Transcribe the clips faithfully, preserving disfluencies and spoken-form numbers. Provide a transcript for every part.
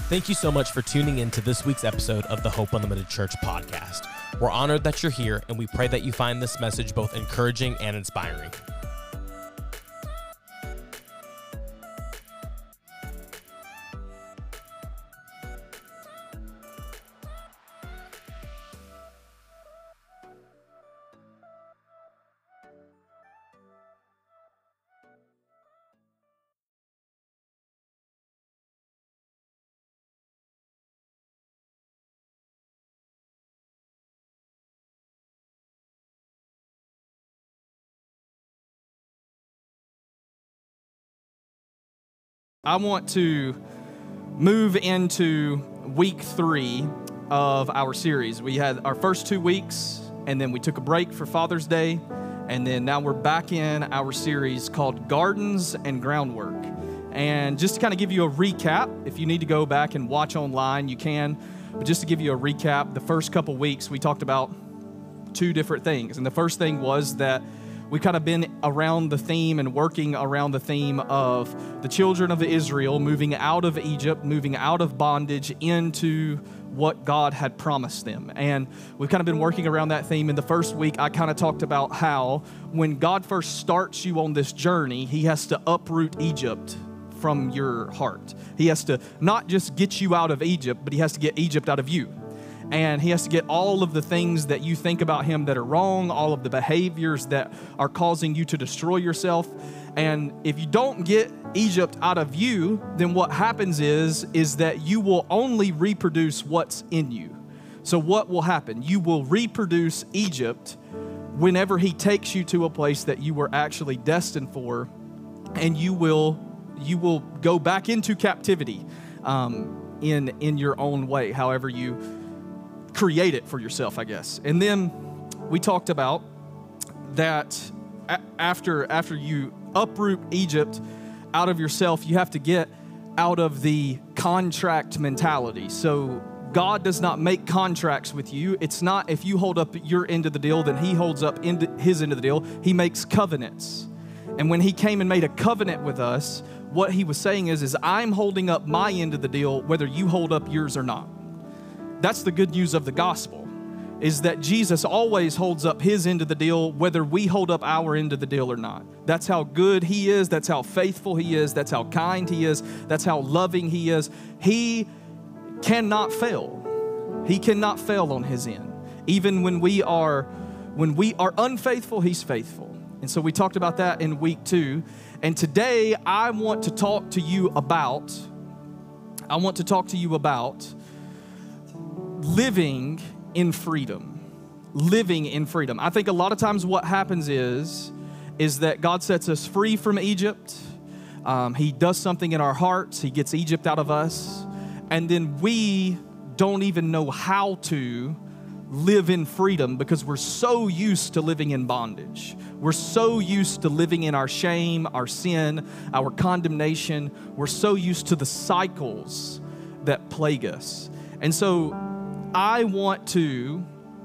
Thank you so much for tuning in to this week's episode of the Hope Unlimited Church podcast. We're honored that you're here, and we pray that you find this message both encouraging and inspiring. I want to move into week three of our series. We had our first two weeks, and then we took a break for Father's Day, and then now we're back in our series called Gardens and Groundwork. And just to kind of give you a recap, if you need to go back and watch online, you can. But just to give you a recap, the first couple weeks we talked about two different things. And the first thing was that we've kind of been around the theme and working around the theme of the children of Israel moving out of Egypt, moving out of bondage into what God had promised them. And we've kind of been working around that theme. In the first week, I kind of talked about how when God first starts you on this journey, he has to uproot Egypt from your heart. He has to not just get you out of Egypt, but he has to get Egypt out of you. And he has to get all of the things that you think about him that are wrong, all of the behaviors that are causing you to destroy yourself. And if you don't get Egypt out of you, then what happens is, is that you will only reproduce what's in you. So what will happen? You will reproduce Egypt whenever he takes you to a place that you were actually destined for, and you will, you will go back into captivity um, in, in your own way, however you create it for yourself, I guess. And then we talked about that a- after after you uproot Egypt out of yourself, you have to get out of the contract mentality. So God does not make contracts with you. It's not if you hold up your end of the deal, then he holds up into his end of the deal. He makes covenants. And when he came and made a covenant with us, what he was saying is, is I'm holding up my end of the deal whether you hold up yours or not. That's the good news of the gospel, is that Jesus always holds up his end of the deal, whether we hold up our end of the deal or not. That's how good he is. That's how faithful he is. That's how kind he is. That's how loving he is. He cannot fail. He cannot fail on his end. Even when we are, when we are unfaithful, he's faithful. And so we talked about that in week two. And today I want to talk to you about, I want to talk to you about living in freedom. Living in freedom. I think a lot of times what happens is, is that God sets us free from Egypt. Um, he does something in our hearts. He gets Egypt out of us. And then we don't even know how to live in freedom because we're so used to living in bondage. We're so used to living in our shame, our sin, our condemnation. We're so used to the cycles that plague us. And so I want to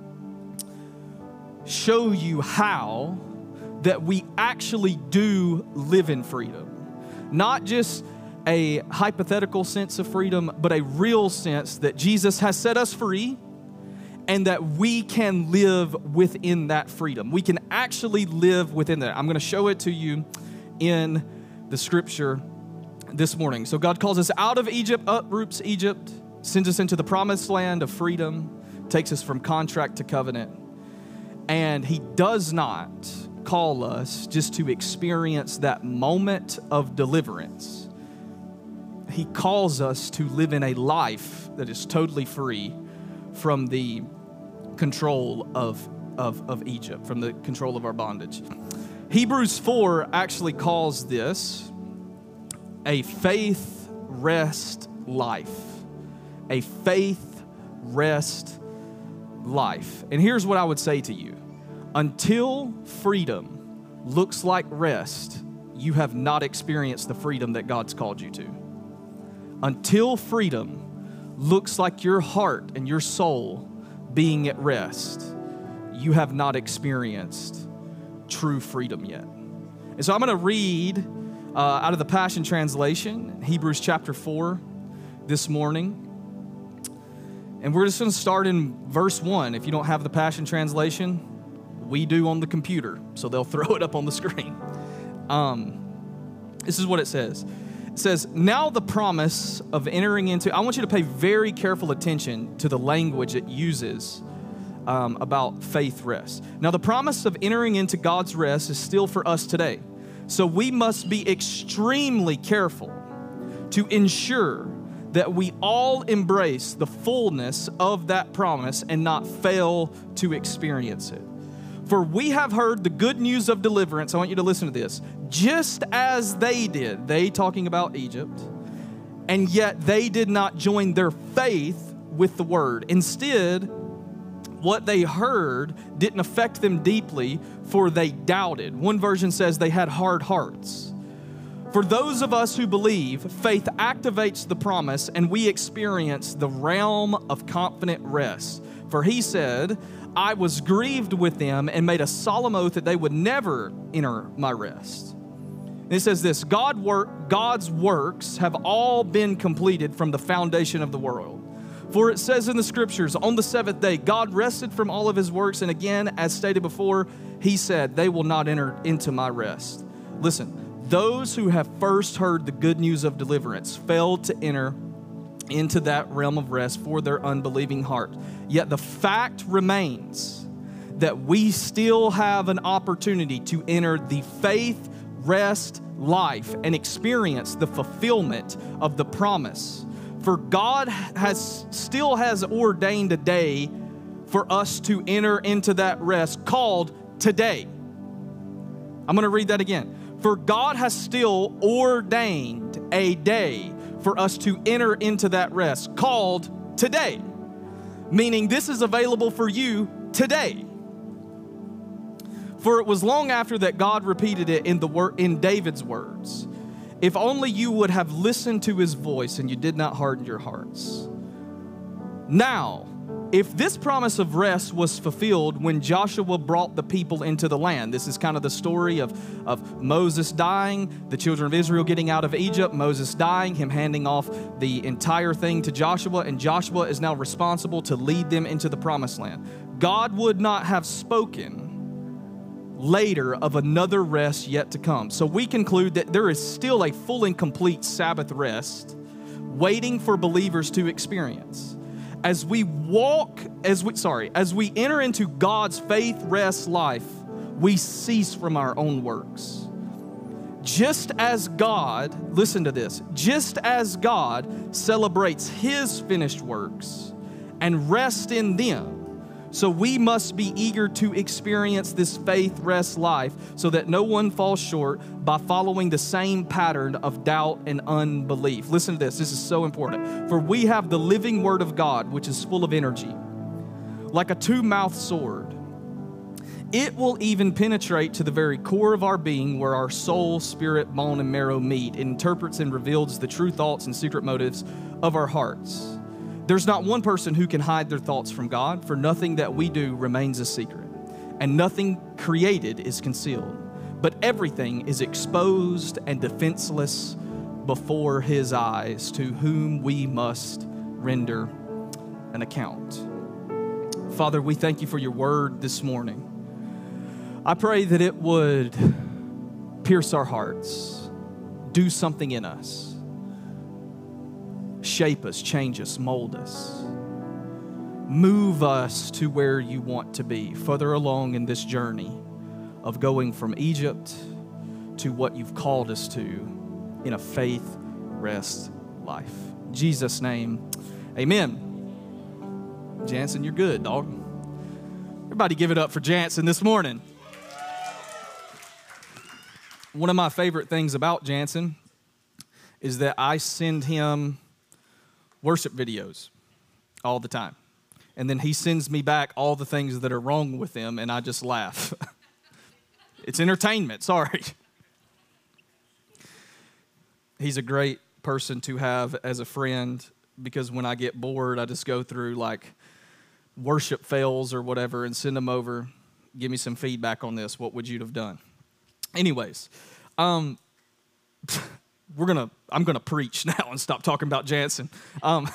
show you how that we actually do live in freedom. Not just a hypothetical sense of freedom, but a real sense that Jesus has set us free and that we can live within that freedom. We can actually live within that. I'm going to show it to you in the scripture this morning. So God calls us out of Egypt, uproots Egypt, sends us into the promised land of freedom, takes us from contract to covenant. And he does not call us just to experience that moment of deliverance. He calls us to live in a life that is totally free from the control of, of, of Egypt, from the control of our bondage. Hebrews four actually calls this a faith rest life. A faith rest life. And here's what I would say to you. Until freedom looks like rest, you have not experienced the freedom that God's called you to. Until freedom looks like your heart and your soul being at rest, you have not experienced true freedom yet. And so I'm going to read uh, out of the Passion Translation, Hebrews chapter four. this morning. And we're just going to start in verse one. If you don't have the Passion Translation, we do on the computer, so they'll throw it up on the screen. Um, this is what it says. It says, now the promise of entering into, I want you to pay very careful attention to the language it uses um, about faith rest. Now the promise of entering into God's rest is still for us today. So we must be extremely careful to ensure that we all embrace the fullness of that promise and not fail to experience it. For we have heard the good news of deliverance. I want you to listen to this. Just as they did, they talking about Egypt, and yet they did not join their faith with the word. Instead, what they heard didn't affect them deeply, for they doubted. One version says they had hard hearts. For those of us who believe, faith activates the promise, and we experience the realm of confident rest. For he said, I was grieved with them and made a solemn oath that they would never enter my rest. And it says this, God work, God's works have all been completed from the foundation of the world. For it says in the scriptures, on the seventh day, God rested from all of his works. And again, as stated before, he said, they will not enter into my rest. Listen, those who have first heard the good news of deliverance failed to enter into that realm of rest for their unbelieving heart. Yet the fact remains that we still have an opportunity to enter the faith rest life and experience the fulfillment of the promise. For God has still has ordained a day for us to enter into that rest called today. I'm going to read that again. For God has still ordained a day for us to enter into that rest called today. Meaning this is available for you today. For it was long after that God repeated it in the wor- in David's words. If only you would have listened to his voice and you did not harden your hearts. Now, if this promise of rest was fulfilled when Joshua brought the people into the land, this is kind of the story of, of Moses dying, the children of Israel getting out of Egypt, Moses dying, him handing off the entire thing to Joshua, and Joshua is now responsible to lead them into the promised land. God would not have spoken later of another rest yet to come. So we conclude that there is still a full and complete Sabbath rest waiting for believers to experience. As we walk, as we, sorry, as we enter into God's faith rest life, we cease from our own works. Just as God, listen to this, just as God celebrates his finished works and rests in them, so we must be eager to experience this faith rest life so that no one falls short by following the same pattern of doubt and unbelief. Listen to this. This is so important. For we have the living word of God, which is full of energy, like a two-mouthed sword. It will even penetrate to the very core of our being, where our soul, spirit, bone, and marrow meet. It interprets and reveals the true thoughts and secret motives of our hearts. There's not one person who can hide their thoughts from God, for nothing that we do remains a secret, and nothing created is concealed. But everything is exposed and defenseless before his eyes, to whom we must render an account. Father, we thank you for your word this morning. I pray that it would pierce our hearts, do something in us, shape us, change us, mold us. Move us to where you want to be, further along in this journey of going from Egypt to what you've called us to in a faith rest life. In Jesus' name, amen. Jansen, you're good, dog. Everybody give it up for Jansen this morning. One of my favorite things about Jansen is that I send him worship videos all the time. And then he sends me back all the things that are wrong with them, and I just laugh. It's entertainment, sorry. He's a great person to have as a friend, because when I get bored, I just go through like worship fails or whatever and send them over. Give me some feedback on this. What would you have done? Anyways, um, we're gonna, I'm gonna preach now and stop talking about Jansen. Um,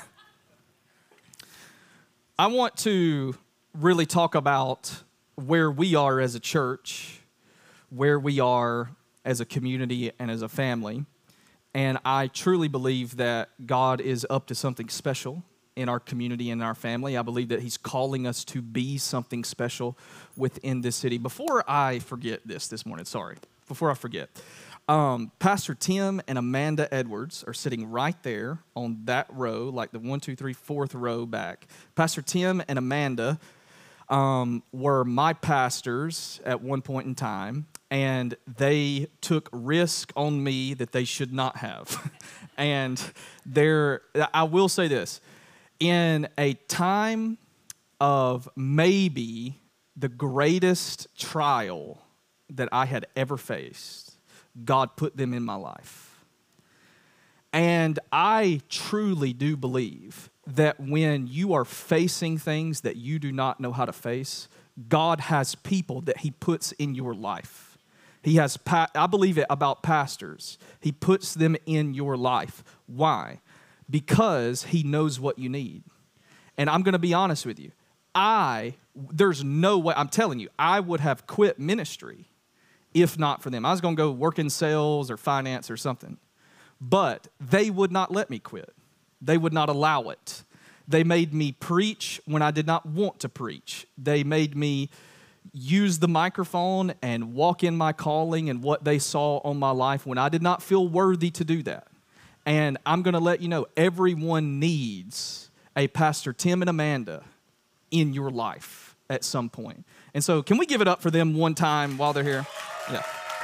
I want to really talk about where we are as a church, where we are as a community and as a family. And I truly believe that God is up to something special in our community and our family. I believe that he's calling us to be something special within this city. Before I forget this this morning, sorry, before I forget, um, Pastor Tim and Amanda Edwards are sitting right there on that row, like the one, two, three, fourth row back. Pastor Tim and Amanda um, were my pastors at one point in time, and they took risk on me that they should not have. And they're, I will say this, in a time of maybe the greatest trial that I had ever faced, God put them in my life. And I truly do believe that when you are facing things that you do not know how to face, God has people that he puts in your life. He has, pa- I believe it about pastors. He puts them in your life. Why? Because he knows what you need. And I'm going to be honest with you. I, there's no way, I'm telling you, I would have quit ministry if not for them. I was going to go work in sales or finance or something. But they would not let me quit. They would not allow it. They made me preach when I did not want to preach. They made me use the microphone and walk in my calling and what they saw on my life when I did not feel worthy to do that. And I'm going to let you know, everyone needs a Pastor Tim and Amanda in your life at some point. And so can we give it up for them one time while they're here? Yeah.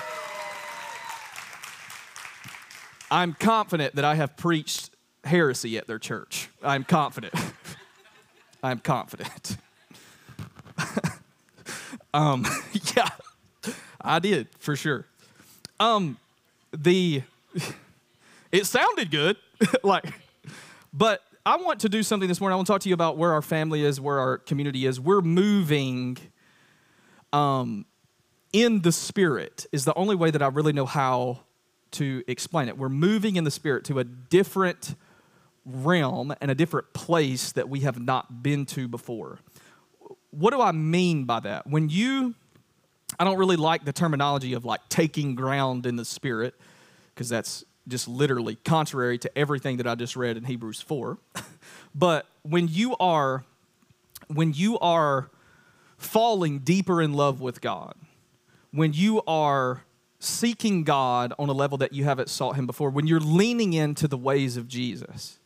I'm confident that I have preached heresy at their church. I'm confident. I'm confident. um, yeah, I did for sure. Um, the it sounded good, like, but I want to do something this morning. I want to talk to you about where our family is, where our community is. We're moving. Um, in the Spirit is the only way that I really know how to explain it. We're moving in the Spirit to a different realm and a different place that we have not been to before. What do I mean by that? When you, I don't really like the terminology of like taking ground in the Spirit, because that's just literally contrary to everything that I just read in Hebrews four. But when you are, when you are falling deeper in love with God, when you are seeking God on a level that you haven't sought him before, when you're leaning into the ways of Jesus,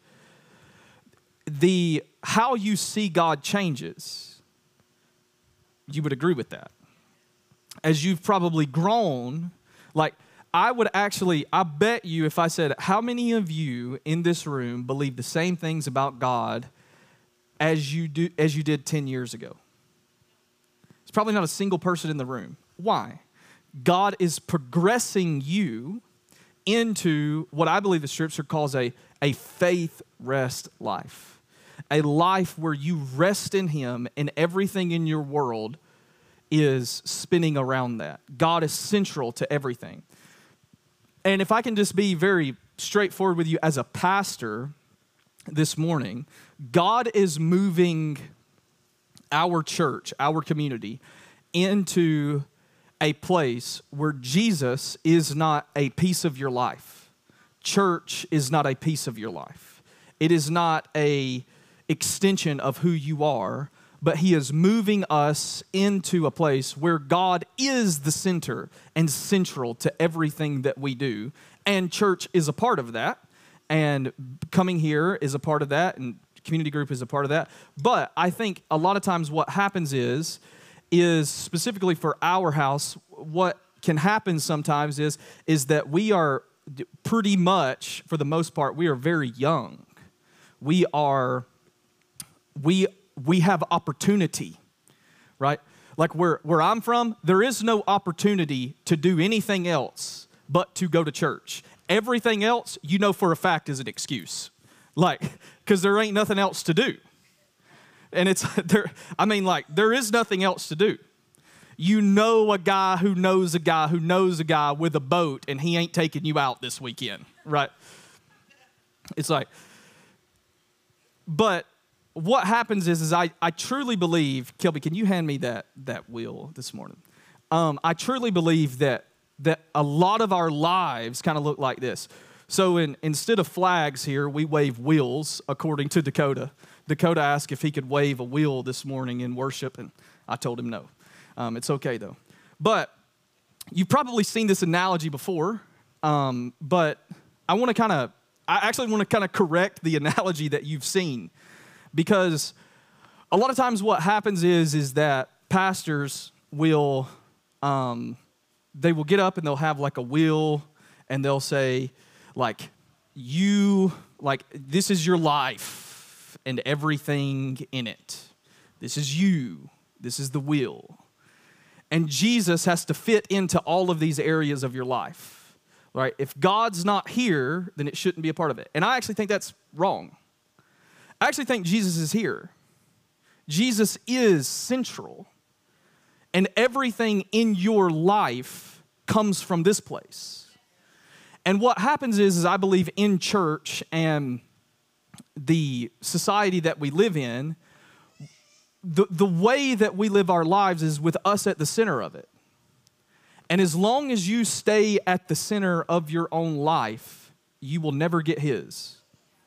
the how you see God changes. You would agree with that. As you've probably grown, like I would actually, I bet you if I said, how many of you in this room believe the same things about God as you do as you did ten years ago? It's probably not a single person in the room. Why? God is progressing you into what I believe the Scripture calls a, a faith rest life. A life where you rest in him and everything in your world is spinning around that. God is central to everything. And if I can just be very straightforward with you as a pastor this morning, God is moving our church, our community, into a place where Jesus is not a piece of your life. Church is not a piece of your life. It is not a extension of who you are, but he is moving us into a place where God is the center and central to everything that we do. And church is a part of that. And coming here is a part of that. And community group is a part of that. But I think a lot of times what happens is, is specifically for our house, what can happen sometimes is, is that we are pretty much, for the most part, we are very young. We are, we we have opportunity, right? Like where, where I'm from, there is no opportunity to do anything else but to go to church. Everything else, you know for a fact, is an excuse. Like, because there ain't nothing else to do. And it's, there. I mean, like, there is nothing else to do. you know a guy who knows a guy who knows a guy with a boat, and he ain't taking you out this weekend, right? It's like, but what happens is, is I, I truly believe, Kelby, can you hand me that, that wheel this morning? Um, I truly believe that that a lot of our lives kind of look like this. So in, instead of flags here, we wave wheels, according to Dakota. Dakota asked if he could wave a wheel this morning in worship, and I told him no. Um, it's okay, though. But you've probably seen this analogy before, um, but I want to kind of, I actually want to kind of correct the analogy that you've seen, because a lot of times what happens is, is that pastors will, um, they will get up and they'll have like a wheel, and they'll say, like, you, like, this is your life and everything in it. This is you. This is the wheel. And Jesus has to fit into all of these areas of your life, right? If God's not here, then it shouldn't be a part of it. And I actually think that's wrong. I actually think Jesus is here. Jesus is central. And everything in your life comes from this place. And what happens is, is I believe in church and the society that we live in, the, the way that we live our lives is with us at the center of it. And as long as you stay at the center of your own life, you will never get His.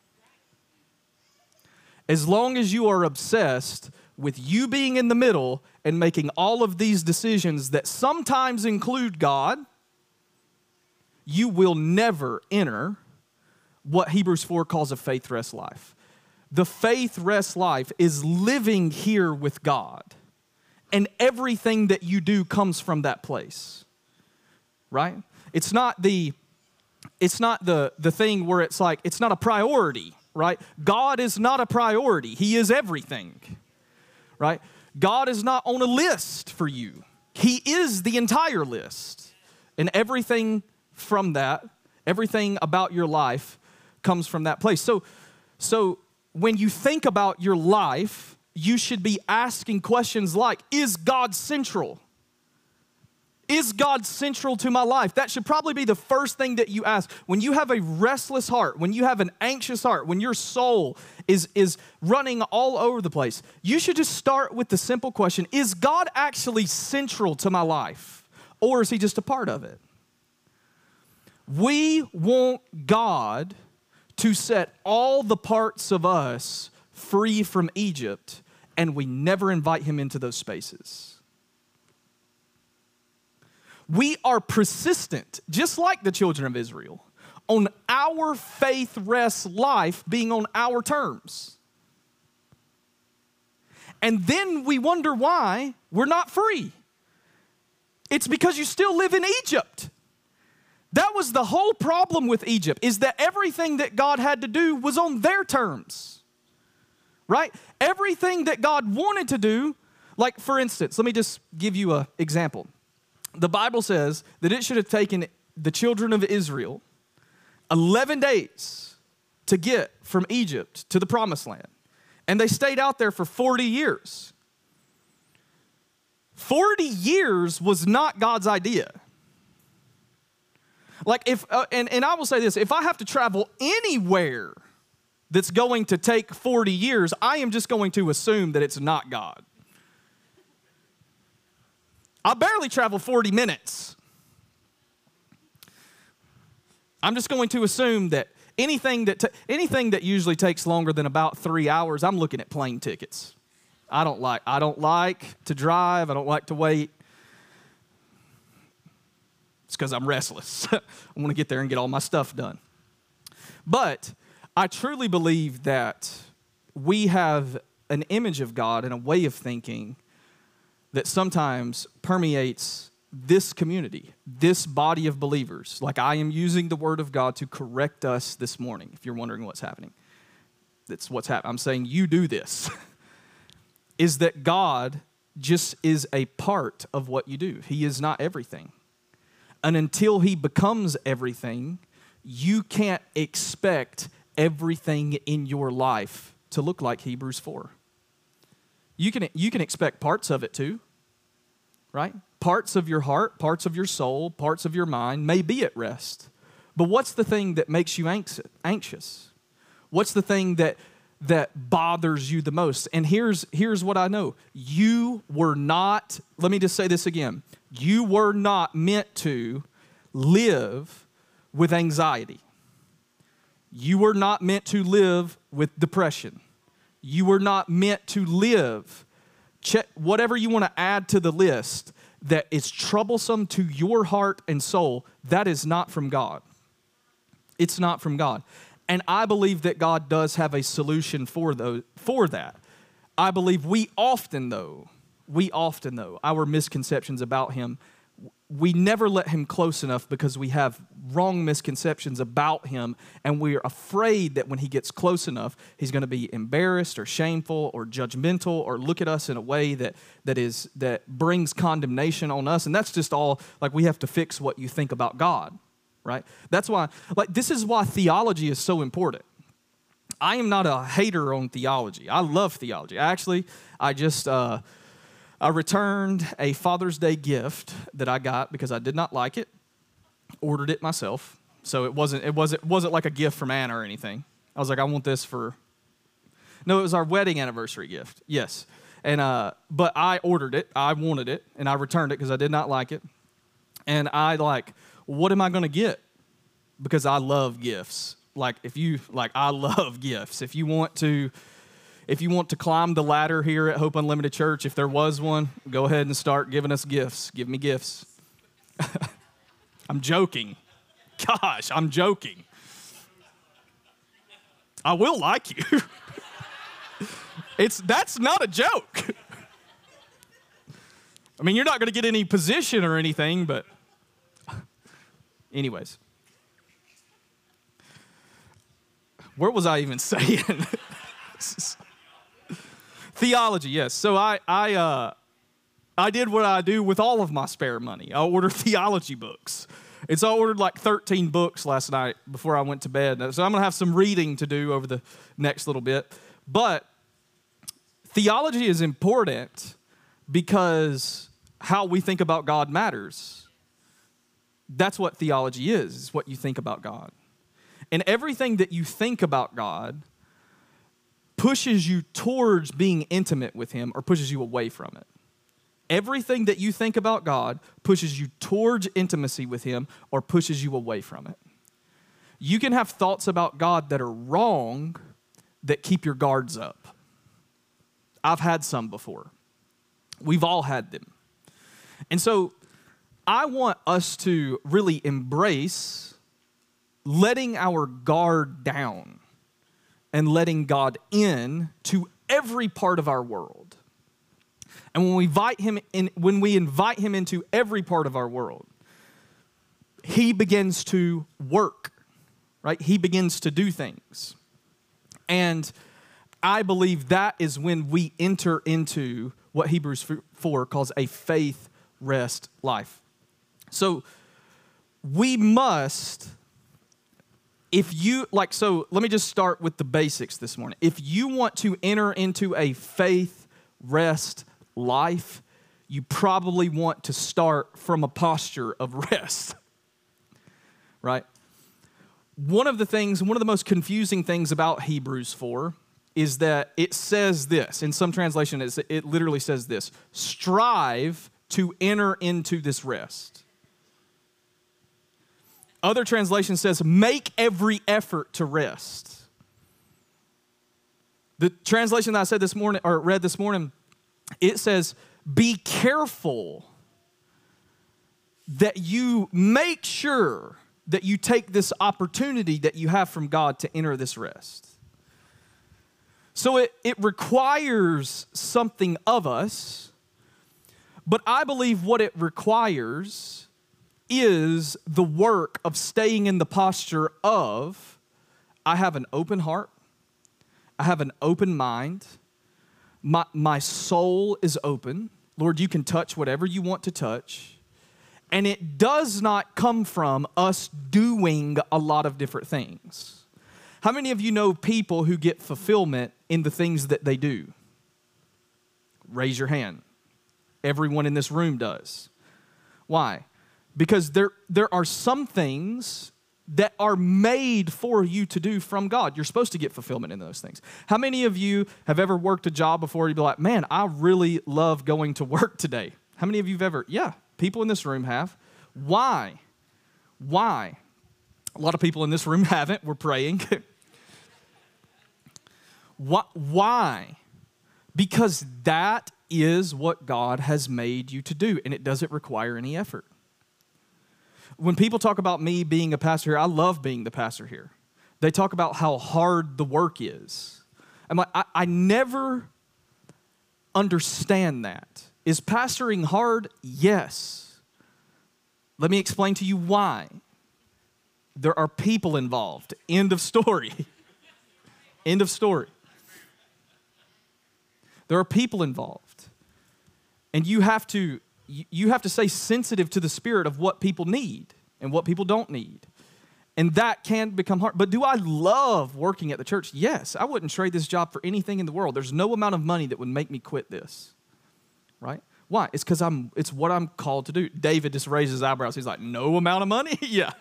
As long as you are obsessed with you being in the middle and making all of these decisions that sometimes include God, you will never enter what Hebrews four calls a faith rest life. The faith rest life is living here with God, and everything that you do comes from that place, right? It's not the, it's not the, the thing where it's like, it's not a priority, right? God is not a priority. He is everything, right? God is not on a list for you. He is the entire list, and everything from that, everything about your life comes from that place. So, so when you think about your life, you should be asking questions like, is God central? Is God central to my life? That should probably be the first thing that you ask. When you have a restless heart, when you have an anxious heart, when your soul is, is running all over the place, you should just start with the simple question, is God actually central to my life? Or is He just a part of it? We want God to set all the parts of us free from Egypt, and we never invite Him into those spaces. We are persistent, just like the children of Israel, on our faith rest life being on our terms. And then we wonder why we're not free. It's because you still live in Egypt. That was the whole problem with Egypt, is that everything that God had to do was on their terms, right? Everything that God wanted to do, like for instance, let me just give you an example. The Bible says that it should have taken the children of Israel eleven days to get from Egypt to the Promised Land. And they stayed out there for forty years. forty years was not God's idea. Like if, uh, and, and I will say this, if I have to travel anywhere that's going to take forty years, I am just going to assume that it's not God. I barely travel forty minutes. I'm just going to assume that anything that, ta- anything that usually takes longer than about three hours, I'm looking at plane tickets. I don't like, I don't like to drive. I don't like to wait. It's because I'm restless. I want to get there and get all my stuff done. But I truly believe that we have an image of God and a way of thinking that sometimes permeates this community, this body of believers. Like I am using the Word of God to correct us this morning, if you're wondering what's happening. That's what's happening. I'm saying you do this. Is that God just is a part of what you do. He is not everything. And until He becomes everything, you can't expect everything in your life to look like Hebrews four. You can, you can expect parts of it too. right? Parts of your heart, parts of your soul, parts of your mind may be at rest. But what's the thing that makes you anxious? What's the thing that that bothers you the most? And here's, here's what I know. You were not, let me just say this again. You were not meant to live with anxiety. You were not meant to live with depression. You were not meant to live, check, whatever you want to add to the list that is troublesome to your heart and soul, that is not from God. It's not from God. And I believe that God does have a solution for those, for that. I believe we often, though, we often, though, our misconceptions about him, we never let him close enough because we have wrong misconceptions about him, and we're afraid that when he gets close enough, he's going to be embarrassed or shameful or judgmental or look at us in a way that that is that brings condemnation on us. And that's just all, like, we have to fix what you think about God, right? That's why, like, this is why theology is so important. I am not a hater on theology. I love theology. Actually, I just... Uh, I returned a Father's Day gift that I got because I did not like it. Ordered it myself. So it wasn't it wasn't it wasn't like a gift from Anna or anything. I was like, I want this for No, it was our wedding anniversary gift. Yes. And uh but I ordered it. I wanted it, and I returned it because I did not like it. And I like, what am I going to get? Because I love gifts. Like if you like I love gifts. If you want to If you want to climb the ladder here at Hope Unlimited Church, if there was one, go ahead and start giving us gifts. Give me gifts. I'm joking. Gosh, I'm joking. I will like you. It's that's not a joke. I mean, you're not going to get any position or anything, but anyways. Where was I even saying? Theology, yes. So I I uh, I did what I do with all of my spare money. I ordered theology books. And so I ordered like thirteen books last night before I went to bed. So I'm going to have some reading to do over the next little bit. But theology is important because how we think about God matters. That's what theology is, is what you think about God. And everything that you think about God pushes you towards being intimate with him or pushes you away from it. Everything that you think about God pushes you towards intimacy with him or pushes you away from it. You can have thoughts about God that are wrong that keep your guards up. I've had some before. We've all had them. And so I want us to really embrace letting our guard down and letting God in to every part of our world. And when we invite him in, when we invite him into every part of our world, he begins to work, right? He begins to do things. And I believe that is when we enter into what Hebrews four calls a faith rest life. So we must, if you, like, so let me just start with the basics this morning. If you want to enter into a faith rest life, you probably want to start from a posture of rest, right? One of the things, one of the most confusing things about Hebrews four is that it says this. In some translations, it literally says this: strive to enter into this rest. Other translation says, make every effort to rest. The translation that I said this morning, or read this morning, it says, be careful that you make sure that you take this opportunity that you have from God to enter this rest. So it, it requires something of us, but I believe what it requires is the work of staying in the posture of, I have an open heart, I have an open mind, my, my soul is open. Lord, you can touch whatever you want to touch. And it does not come from us doing a lot of different things. How many of you know people who get fulfillment in the things that they do? Raise your hand. Everyone in this room does. Why? Because there, there are some things that are made for you to do from God. You're supposed to get fulfillment in those things. How many of you have ever worked a job before you'd be like, man, I really love going to work today? How many of you have ever, yeah, people in this room have. Why? Why? A lot of people in this room haven't. We're praying. Why? Because that is what God has made you to do, and it doesn't require any effort. When people talk about me being a pastor here, I love being the pastor here. They talk about how hard the work is. I'm like, I, I never understand that. Is pastoring hard? Yes. Let me explain to you why. There are people involved. End of story. End of story. There are people involved. And you have to you have to stay sensitive to the spirit of what people need and what people don't need. And that can become hard. But do I love working at the church? Yes. I wouldn't trade this job for anything in the world. There's no amount of money that would make me quit this. Right? Why? It's because I'm it's what I'm called to do. David just raised his eyebrows. He's like, no amount of money? Yeah.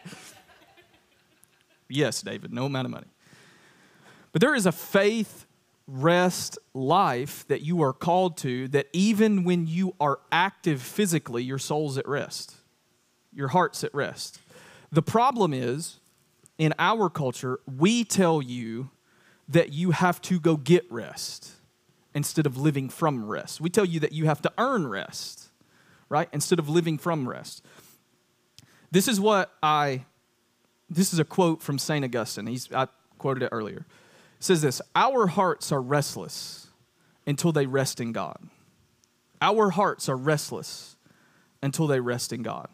Yes, David, no amount of money. But there is a faith rest life that you are called to, that even when you are active physically, your soul's at rest. Your heart's at rest. The problem is, in our culture, we tell you that you have to go get rest instead of living from rest. We tell you that you have to earn rest, right? Instead of living from rest. This is what I, this is a quote from Saint Augustine. He's, I quoted it earlier. It says this: our hearts are restless until they rest in God. Our hearts are restless until they rest in God.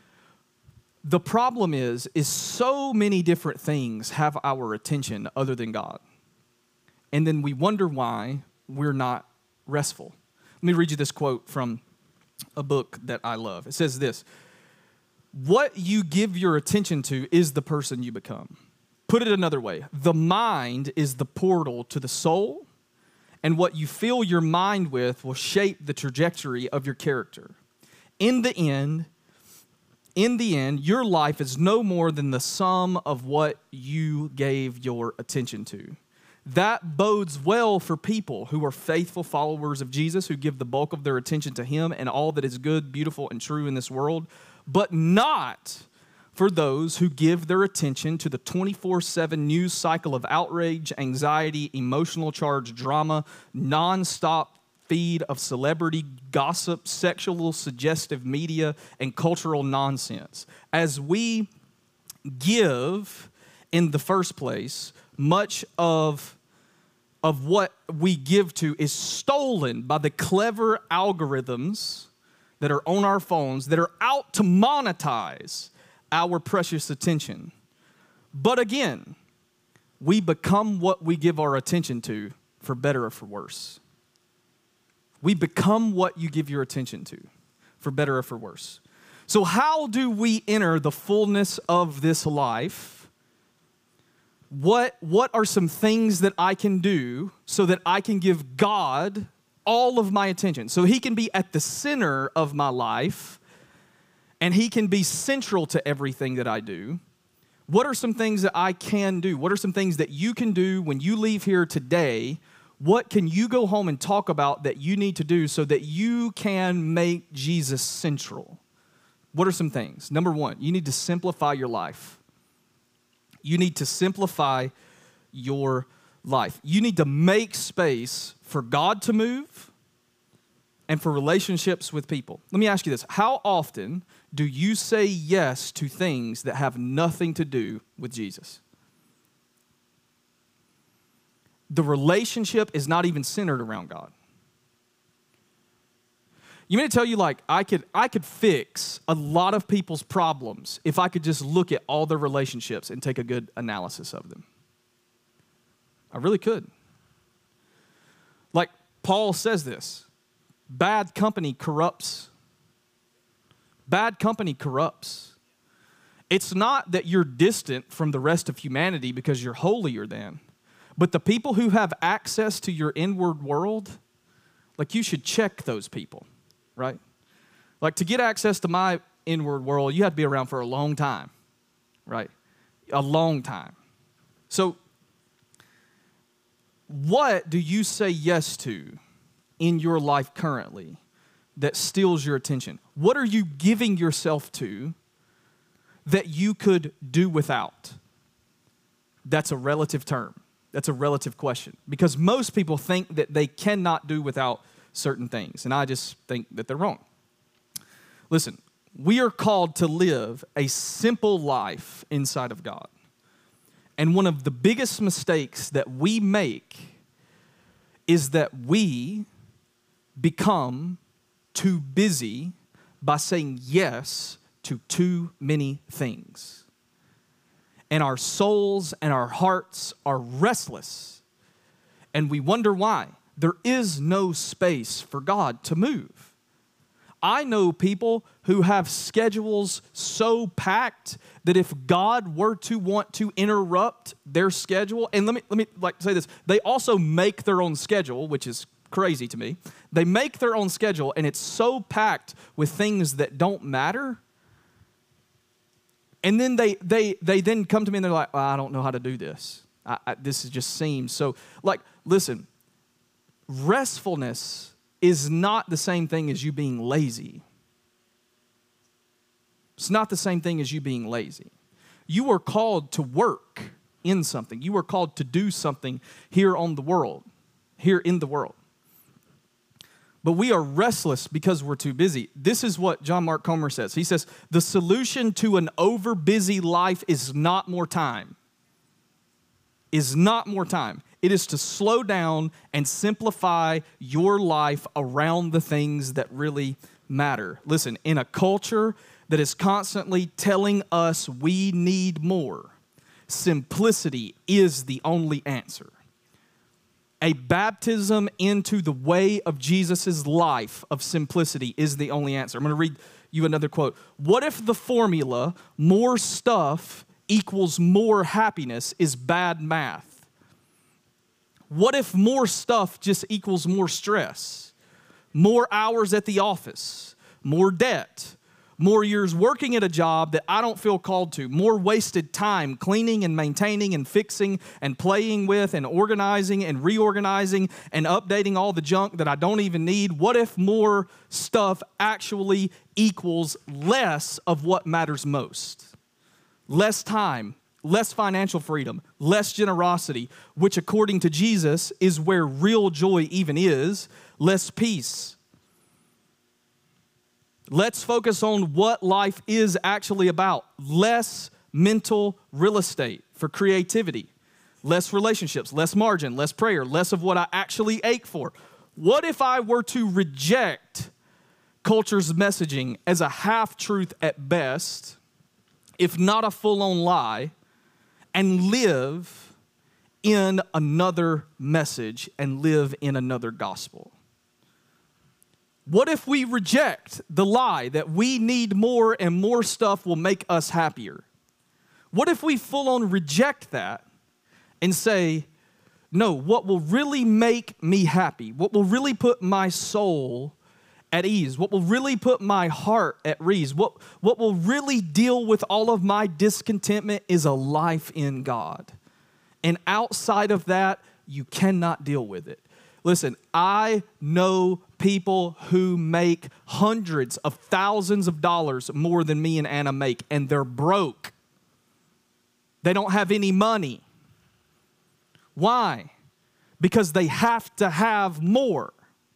The problem is, is so many different things have our attention other than God. And then we wonder why we're not restful. Let me read you this quote from a book that I love. It says this: what you give your attention to is the person you become. Put it another way, the mind is the portal to the soul, and what you fill your mind with will shape the trajectory of your character. In the end, in the end, your life is no more than the sum of what you gave your attention to. That bodes well for people who are faithful followers of Jesus, who give the bulk of their attention to Him and all that is good, beautiful, and true in this world, but not for those who give their attention to the twenty-four seven news cycle of outrage, anxiety, emotional charge, drama, nonstop feed of celebrity gossip, sexual suggestive media, and cultural nonsense. As we give, in the first place, much of, of what we give to is stolen by the clever algorithms that are on our phones that are out to monetize our precious attention. But again, we become what we give our attention to, for better or for worse. We become what you give your attention to, for better or for worse. So how do we enter the fullness of this life? What, what are some things that I can do so that I can give God all of my attention, so He can be at the center of my life, and He can be central to everything that I do? What are some things that I can do? What are some things that you can do when you leave here today? What can you go home and talk about that you need to do so that you can make Jesus central? What are some things? Number one, you need to simplify your life. You need to simplify your life. You need to make space for God to move and for relationships with people. Let me ask you this. How often do you say yes to things that have nothing to do with Jesus? The relationship is not even centered around God. You mean to tell you, like, I could I could fix a lot of people's problems if I could just look at all their relationships and take a good analysis of them. I really could. Like Paul says this, bad company corrupts. Bad company corrupts. It's not that you're distant from the rest of humanity because you're holier than, but the people who have access to your inward world, like, you should check those people. right? Like to get access to my inward world, you have to be around for a long time, right? A long time. So what do you say yes to in your life currently that steals your attention? What are you giving yourself to that you could do without? That's a relative term. That's a relative question. Because most people think that they cannot do without certain things. And I just think that they're wrong. Listen, we are called to live a simple life inside of God. And one of the biggest mistakes that we make is that we become too busy by saying yes to too many things. And our souls and our hearts are restless. And we wonder why. There is no space for God to move. I know people who have schedules so packed that if God were to want to interrupt their schedule, and let me let me like say this, they also make their own schedule, which is crazy to me. They make their own schedule, and it's so packed with things that don't matter. And then they they they then come to me and they're like, well, I don't know how to do this. I, I, this just seems so. Like, listen, restfulness is not the same thing as you being lazy. It's not the same thing as you being lazy. You are called to work in something. You are called to do something here on the world, here in the world. But we are restless because we're too busy. This is what John Mark Comer says. He says, the solution to an over-busy life is not more time. Is not more time. It is to slow down and simplify your life around the things that really matter. Listen, in a culture that is constantly telling us we need more, simplicity is the only answer. A baptism into the way of Jesus' life of simplicity is the only answer. I'm going to read you another quote. What if the formula, more stuff equals more happiness, is bad math? What if more stuff just equals more stress, more hours at the office, more debt, more years working at a job that I don't feel called to, more wasted time cleaning and maintaining and fixing and playing with and organizing and reorganizing and updating all the junk that I don't even need? What if more stuff actually equals less of what matters most? Less time, less financial freedom, less generosity, which according to Jesus is where real joy even is, less peace. Let's focus on what life is actually about. Less mental real estate for creativity, less relationships, less margin, less prayer, less of what I actually ache for. What if I were to reject culture's messaging as a half-truth at best, if not a full-on lie, and live in another message and live in another gospel? What if we reject the lie that we need more and more stuff will make us happier? What if we full-on reject that and say, no, what will really make me happy, what will really put my soul at ease, what will really put my heart at ease, what, what will really deal with all of my discontentment is a life in God. And outside of that, you cannot deal with it. Listen, I know people who make hundreds of thousands of dollars more than me and Anna make, and they're broke. They don't have any money. Why? Because they have to have more.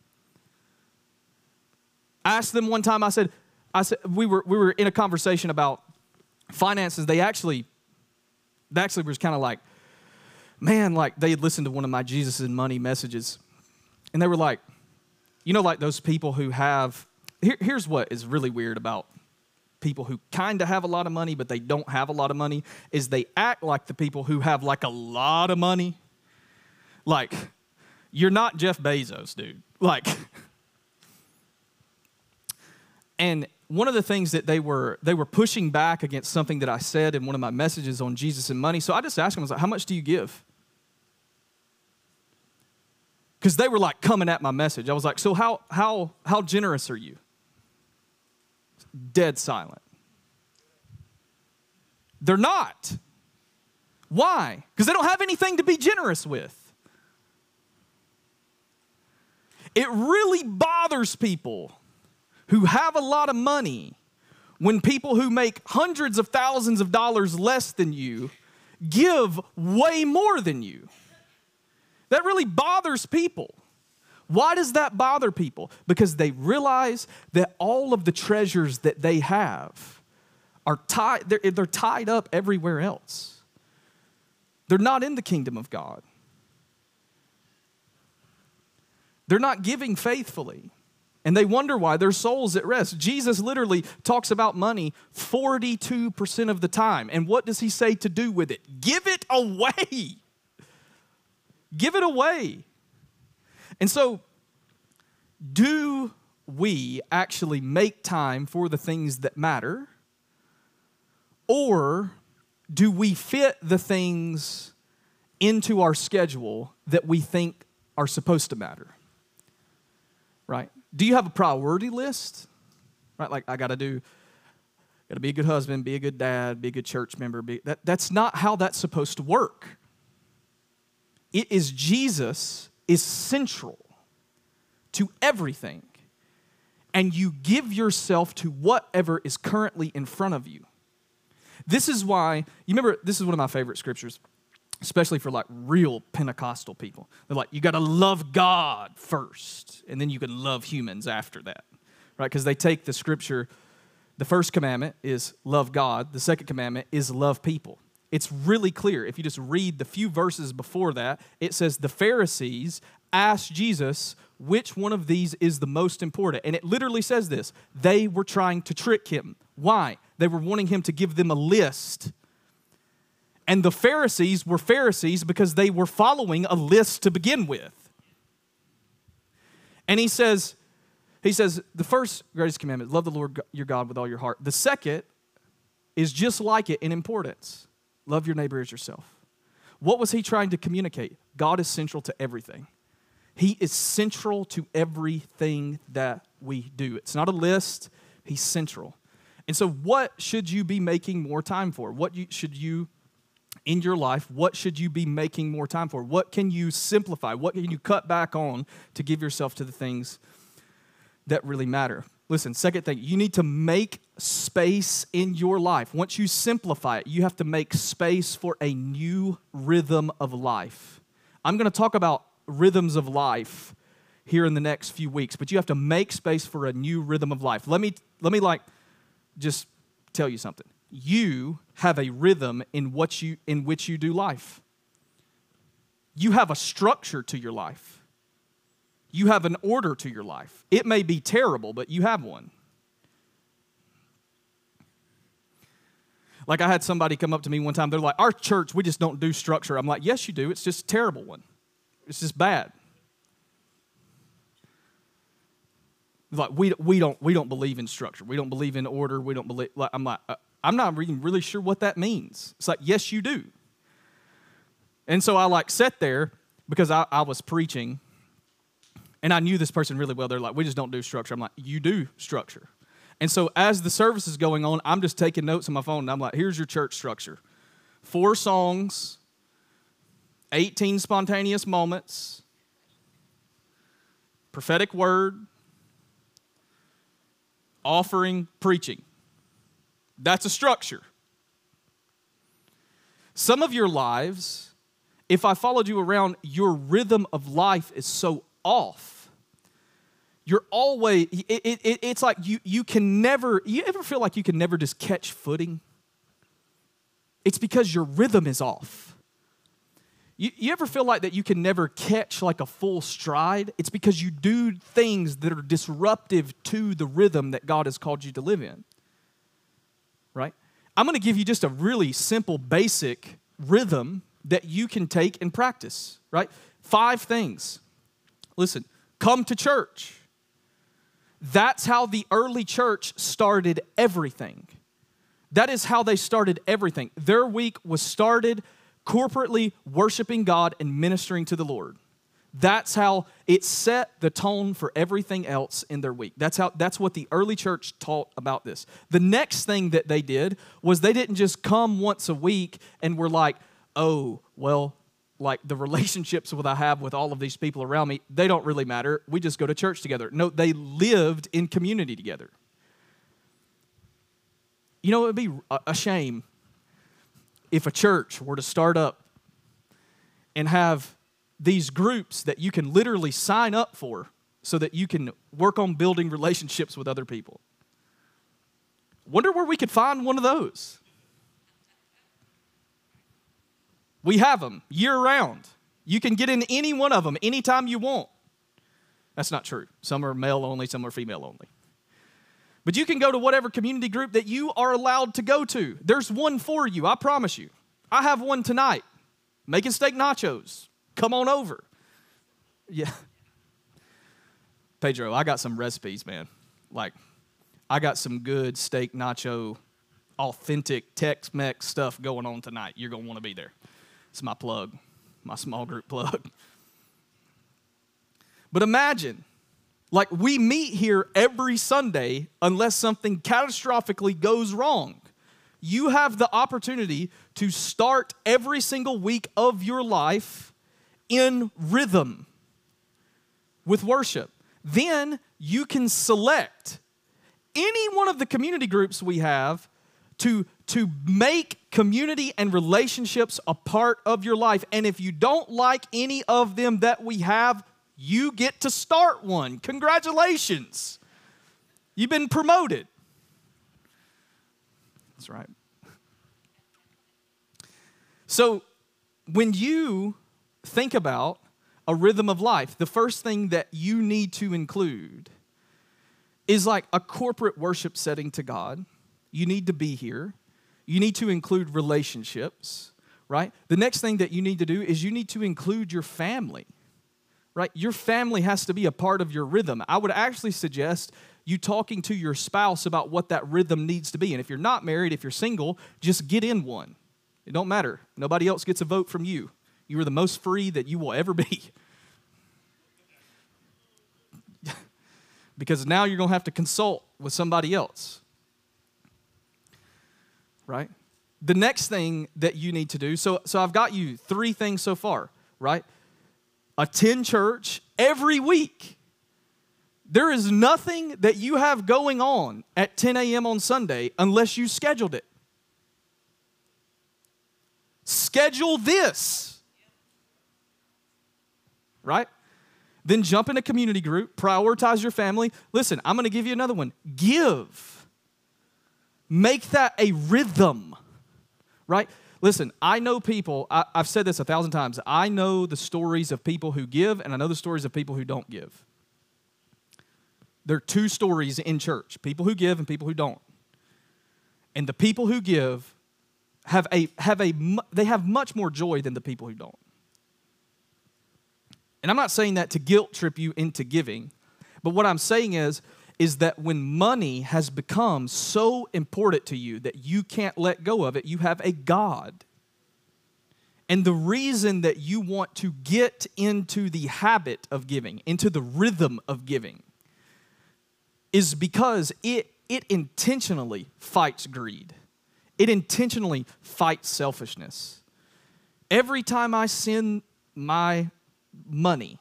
I asked them one time, I said, I said we were we were in a conversation about finances. They actually, they actually was kind of like, man, like they had listened to one of my Jesus and Money messages. And they were like, you know, like those people who have, here, here's what is really weird about people who kind of have a lot of money, but they don't have a lot of money, is they act like the people who have like a lot of money. Like, you're not Jeff Bezos, dude. Like, and one of the things that they were, they were pushing back against something that I said in one of my messages on Jesus and Money. So I just asked them, I was like, how much do you give? Because they were like coming at my message. I was like, so how how how generous are you? dead silent. They're not. Why? Because they don't have anything to be generous with. It really bothers people who have a lot of money when people who make hundreds of thousands of dollars less than you give way more than you. That really bothers people. Why does that bother people? Because they realize that all of the treasures that they have are tied, they're, they're tied up everywhere else. They're not in the kingdom of God. They're not giving faithfully. And they wonder why their soul's at rest. Jesus literally talks about money forty-two percent of the time. And what does he say to do with it? Give it away. Give it away. And so, do we actually make time for the things that matter? Or do we fit the things into our schedule that we think are supposed to matter? Right? Do you have a priority list? Right? Like, I got to do, got to be a good husband, be a good dad, be a good church member. Be, that, that's not how that's supposed to work. It is Jesus is central to everything. And you give yourself to whatever is currently in front of you. This is why, you remember, this is one of my favorite scriptures, especially for like real Pentecostal people. They're like, you got to love God first, and then you can love humans after that, right? Because they take the scripture, the first commandment is love God. The second commandment is love people. It's really clear. If you just read the few verses before that, it says the Pharisees asked Jesus, which one of these is the most important? And it literally says this. They were trying to trick him. Why? They were wanting him to give them a list. And the Pharisees were Pharisees because they were following a list to begin with. And he says, he says, the first greatest commandment, love the Lord your God with all your heart. The second is just like it in importance. Love your neighbor as yourself. What was he trying to communicate? God is central to everything. He is central to everything that we do. It's not a list. He's central. And so what should you be making more time for? What you, should you, in your life, what should you be making more time for? What can you simplify? What can you cut back on to give yourself to the things that really matter? Listen, second thing, you need to make space in your life. Once you simplify it, you have to make space for a new rhythm of life. I'm going to talk about rhythms of life here in the next few weeks, but you have to make space for a new rhythm of life. Let me, let me like, just tell you something. You have a rhythm in what you in which you do life. You have a structure to your life. You have an order to your life. It may be terrible, but you have one. Like I had somebody come up to me one time. They're like, our church, we just don't do structure. I'm like, yes, you do. It's just a terrible one. It's just bad. Like we we don't we don't believe in structure. We don't believe in order. We don't believe. Like I'm like uh, I'm not even really sure what that means. It's like yes, you do. And so I like sat there because I, I was preaching, and I knew this person really well. They're like, we just don't do structure. I'm like, you do structure. And so as the service is going on, I'm just taking notes on my phone, and I'm like, here's your church structure: four songs, eighteen spontaneous moments, prophetic word, offering, preaching. That's a structure. Some of your lives, if I followed you around, your rhythm of life is so off. You're always, it, it, it's like you, you can never, you ever feel like you can never just catch footing? It's because your rhythm is off. You, you ever feel like that you can never catch like a full stride? It's because you do things that are disruptive to the rhythm that God has called you to live in, right? I'm going to give you just a really simple, basic rhythm that you can take and practice, right? Five things. Listen, come to church. That's how the early church started everything. That is how they started everything. Their week was started corporately worshiping God and ministering to the Lord. That's how it set the tone for everything else in their week. That's how that's what the early church taught about this. The next thing that they did was they didn't just come once a week and were like, oh, well, like the relationships that I have with all of these people around me, they don't really matter. We just go to church together. No, they lived in community together. You know, it would be a shame if a church were to start up and have these groups that you can literally sign up for so that you can work on building relationships with other people. Wonder where we could find one of those. We have them year-round. You can get in any one of them anytime you want. That's not true. Some are male only, some are female only. But you can go to whatever community group that you are allowed to go to. There's one for you, I promise you. I have one tonight. Making steak nachos. Come on over. Yeah. Pedro, I got some recipes, man. Like, I got some good steak nacho, authentic Tex-Mex stuff going on tonight. You're going to want to be there. It's my plug, my small group plug. But imagine, like, we meet here every Sunday unless something catastrophically goes wrong. You have the opportunity to start every single week of your life in rhythm with worship. Then you can select any one of the community groups we have to, to make community and relationships a part of your life. And if you don't like any of them that we have, you get to start one. Congratulations. You've been promoted. That's right. So when you think about a rhythm of life, the first thing that you need to include is like a corporate worship setting to God. You need to be here. You need to include relationships, right? The next thing that you need to do is you need to include your family, right? Your family has to be a part of your rhythm. I would actually suggest you talking to your spouse about what that rhythm needs to be. And if you're not married, if you're single, just get in one. It don't matter. Nobody else gets a vote from you. You are the most free that you will ever be. Because now you're going to have to consult with somebody else. Right? The next thing that you need to do, so, so I've got you three things so far, right? Attend church every week. There is nothing that you have going on at ten a.m. on Sunday unless you scheduled it. Schedule this. Right? Then jump in a community group, prioritize your family. Listen, I'm going to give you another one. Give. Make that a rhythm, right? Listen, I know people, I, I've said this a thousand times, I know the stories of people who give, and I know the stories of people who don't give. There are two stories in church, people who give and people who don't. And the people who give have a, have a, they have much more joy than the people who don't. And I'm not saying that to guilt trip you into giving, but what I'm saying is, is that when money has become so important to you that you can't let go of it, you have a God. And the reason that you want to get into the habit of giving, into the rhythm of giving, is because it, it intentionally fights greed. It intentionally fights selfishness. Every time I send my money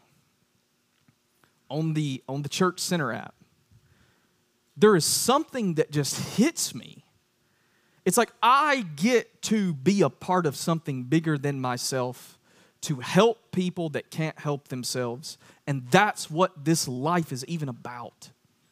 on the on the Church Center app, there is something that just hits me. It's like I get to be a part of something bigger than myself, to help people that can't help themselves, and that's what this life is even about.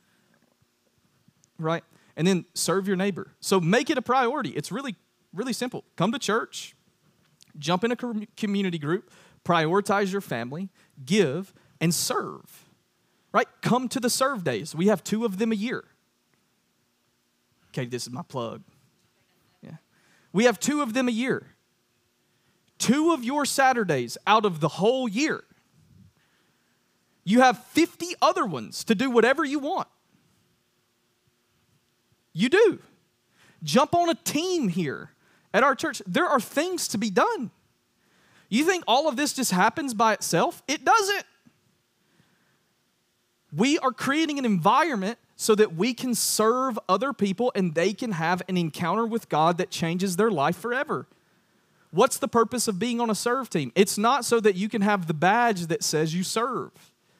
Right? And then serve your neighbor. So make it a priority. It's really, really simple. Come to church, jump in a community group, prioritize your family, give, and serve. Right? Come to the serve days. We have two of them a year. Okay, this is my plug. Yeah. We have two of them a year. Two of your Saturdays out of the whole year. You have fifty other ones to do whatever you want. You do. Jump on a team here at our church. There are things to be done. You think all of this just happens by itself? It doesn't. We are creating an environment so that we can serve other people and they can have an encounter with God that changes their life forever. What's the purpose of being on a serve team? It's not so that you can have the badge that says you serve.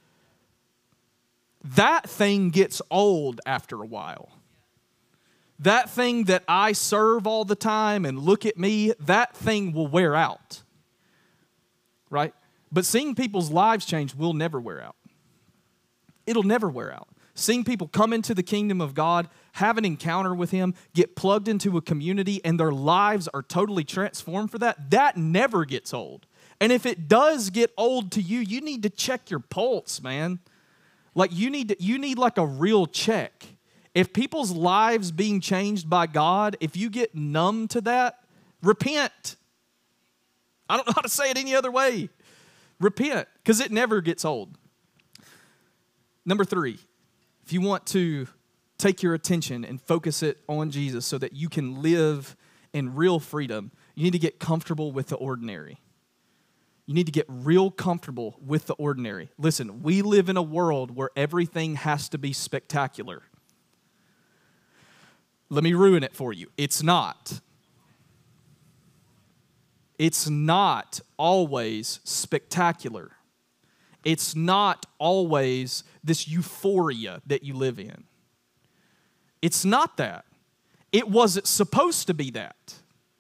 That thing gets old after a while. That thing that I serve all the time and look at me, that thing will wear out. Right? But seeing people's lives change will never wear out. It'll never wear out. Seeing people come into the kingdom of God, have an encounter with Him, get plugged into a community, and their lives are totally transformed for that, that never gets old. And if it does get old to you, you need to check your pulse, man. Like you need to, you need like a real check. If people's lives being changed by God, if you get numb to that, repent. I don't know how to say it any other way. Repent, because it never gets old. Number three, if you want to take your attention and focus it on Jesus so that you can live in real freedom, you need to get comfortable with the ordinary. You need to get real comfortable with the ordinary. Listen, we live in a world where everything has to be spectacular. Let me ruin it for you. It's not. It's not always spectacular. It's not always this euphoria that you live in. It's not that. It wasn't supposed to be that.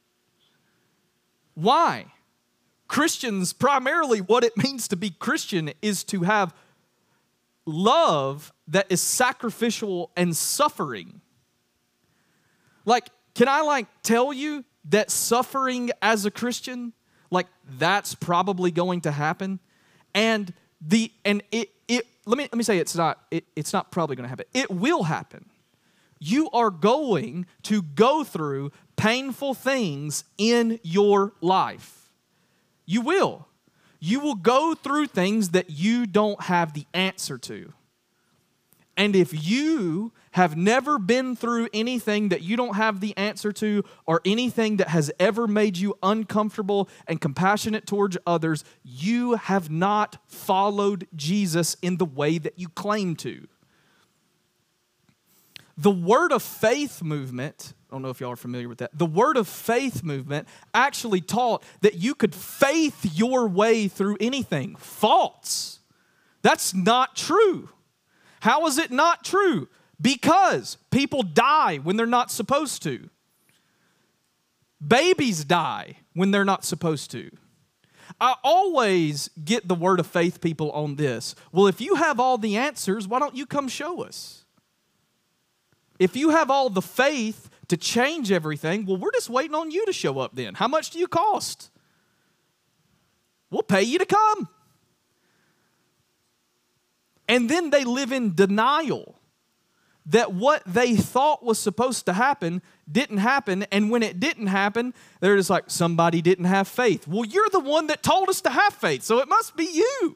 Why? Christians, primarily what it means to be Christian is to have love that is sacrificial and suffering. Like, can I like tell you that suffering as a Christian, like that's probably going to happen? And the and it it let me let me say it's not it, it's not probably going to happen. It will happen. You are going to go through painful things in your life. You will. You will go through things that you don't have the answer to. And if you have never been through anything that you don't have the answer to, or anything that has ever made you uncomfortable and compassionate towards others, you have not followed Jesus in the way that you claim to. The Word of Faith movement, I don't know if y'all are familiar with that. The Word of Faith movement actually taught that you could faith your way through anything. False. That's not true. How is it not true? Because people die when they're not supposed to. Babies die when they're not supposed to. I always get the Word of Faith people on this. Well, if you have all the answers, why don't you come show us? If you have all the faith to change everything, well, we're just waiting on you to show up then. How much do you cost? We'll pay you to come. And then they live in denial that what they thought was supposed to happen didn't happen. And when it didn't happen, they're just like, somebody didn't have faith. Well, you're the one that told us to have faith, so it must be you.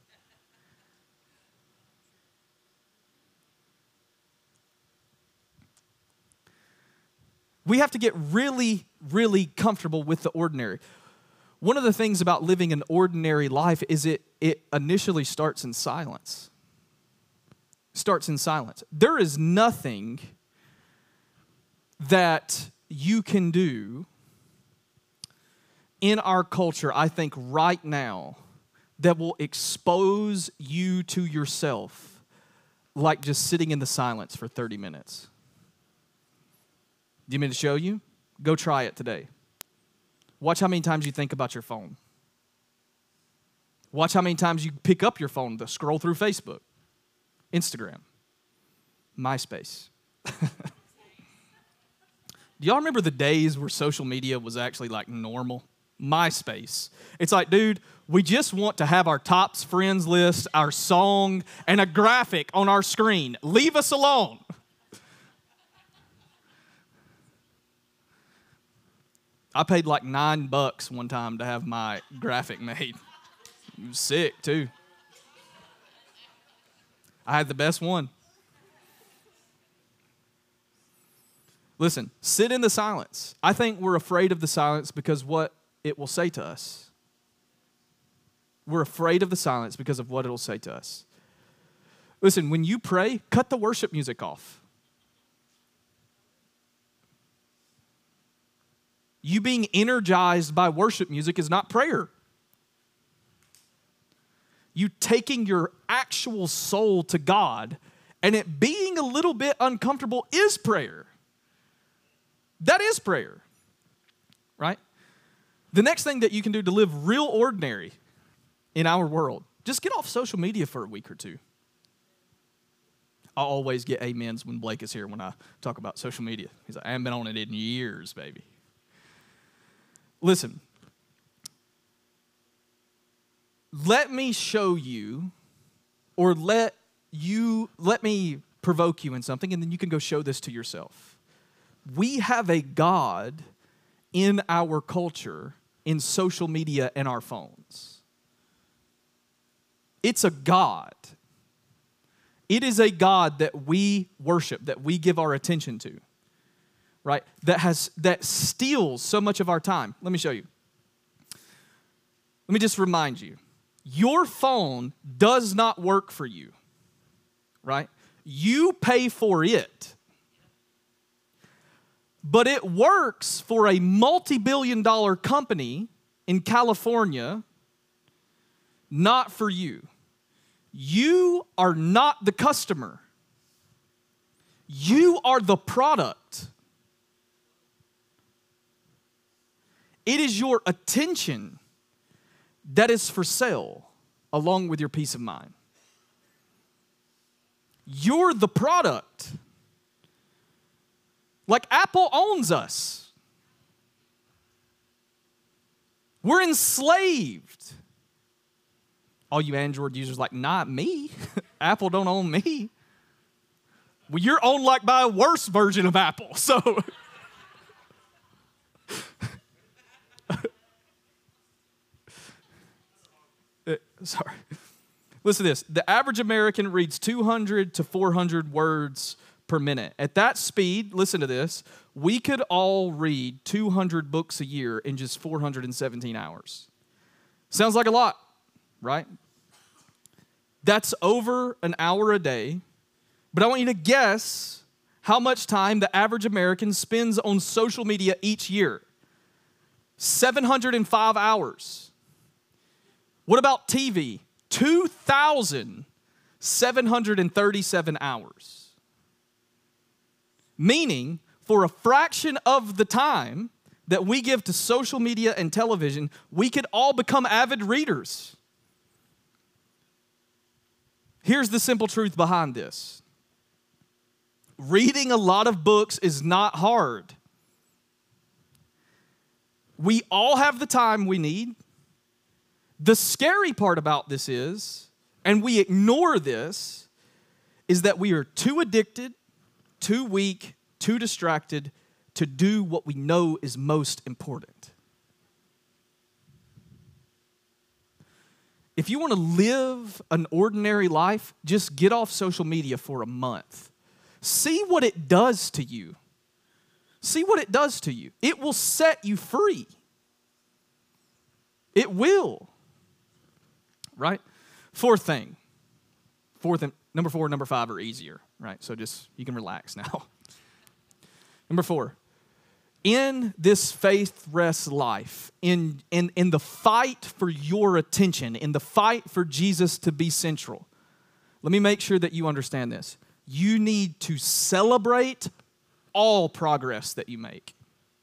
We have to get really, really comfortable with the ordinary. One of the things about living an ordinary life is it, it initially starts in silence. Starts in silence. There is nothing that you can do in our culture, I think, right now that will expose you to yourself like just sitting in the silence for thirty minutes. Do you mean to show you? Go try it today. Watch how many times you think about your phone. Watch how many times you pick up your phone to scroll through Facebook, Instagram, MySpace. Do y'all remember the days where social media was actually like normal? MySpace. It's like, dude, we just want to have our tops friends list, our song, and a graphic on our screen. Leave us alone. I paid like nine bucks one time to have my graphic made. It was sick, too. I had the best one. Listen, sit in the silence. I think we're afraid of the silence because what it will say to us. We're afraid of the silence because of what it will say to us. Listen, when you pray, cut the worship music off. You being energized by worship music is not prayer. You taking your actual soul to God and it being a little bit uncomfortable is prayer. That is prayer, right? The next thing that you can do to live real ordinary in our world, just get off social media for a week or two. I always get amens when Blake is here when I talk about social media. He's like, I haven't been on it in years, baby. Listen, let me show you, or let you, let me provoke you in something, and then you can go show this to yourself. We have a God in our culture, in social media and our phones. It's a God. It is a God that we worship, that we give our attention to, right? That has that steals so much of our time. Let me show you. Let me just remind you. Your phone does not work for you, right? You pay for it. But it works for a multi-billion dollar company in California, not for you. You are not the customer. You are the product. It is your attention that is for sale, along with your peace of mind. You're the product. Like Apple owns us. We're enslaved. All you Android users like, not me. Apple don't own me. Well, you're owned like by a worse version of Apple. So, uh, sorry. Listen to this. The average American reads two hundred to four hundred words per minute. At that speed, listen to this, we could all read two hundred books a year in just four hundred seventeen hours. Sounds like a lot, right? That's over an hour a day. But I want you to guess how much time the average American spends on social media each year. seven hundred five hours. What about T V? two thousand seven hundred thirty-seven hours. Meaning, for a fraction of the time that we give to social media and television, we could all become avid readers. Here's the simple truth behind this. Reading a lot of books is not hard. We all have the time we need. The scary part about this is, and we ignore this, is that we are too addicted, too weak, too distracted to do what we know is most important. If you want to live an ordinary life, just get off social media for a month. See what it does to you. See what it does to you. It will set you free. It will. Right? Fourth thing. Fourth and number four and number five are easier, right? So just, you can relax now. Number four. In this faith rest life, in, in, in the fight for your attention, in the fight for Jesus to be central, let me make sure that you understand this. You need to celebrate all progress that you make.